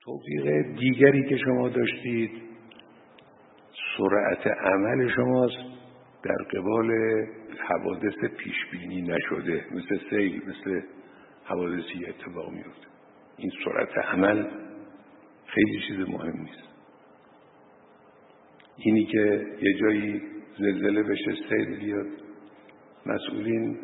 توفیق دیگری که شما داشتید سرعت عمل شماست در قبال حوادث پیشبینی نشده، مثل سیل، مثل حوادثی اتفاق میفته. این سرعت عمل خیلی چیز مهم نیست. اینی که یه جایی زلزله بشه، سیل بیاد، مسئولین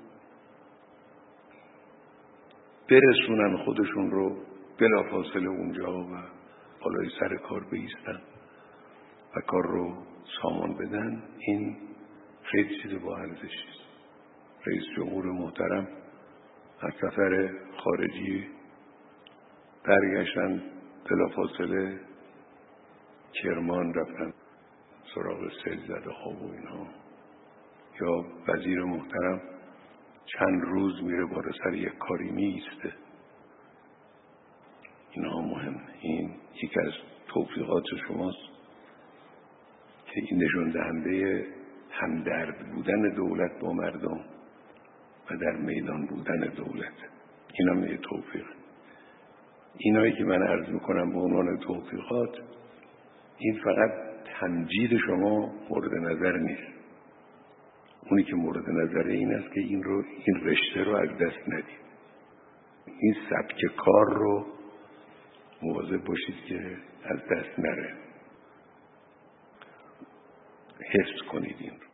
برسونن خودشون رو بلافاصله اونجا و بالای سر کار بایستن و کار رو سامان بدن، این خیلی چیز با ارزشی است. رئیس جمهور محترم از سفر خارجی برگشتن، بلافاصله کرمان رفتن سراغ سیل زده ها و اینها. یا وزیر محترم چند روز میره بالا سر یک کاری میسته. اینها مهمه. این یکی از توفیقات شماست که این نشون دهنده همدرد بودن دولت با مردم و در میدان بودن دولت. این هم یه توفیق. اینایی که من عرض میکنم به عنوان توفیقات، این فقط تمجید شما مورد نظر نیست. اونی که مورد نظره این است که این رشته رو از دست ندید. این سبک کار رو مواظب باشید که از دست نره. حفظ کنید این رو.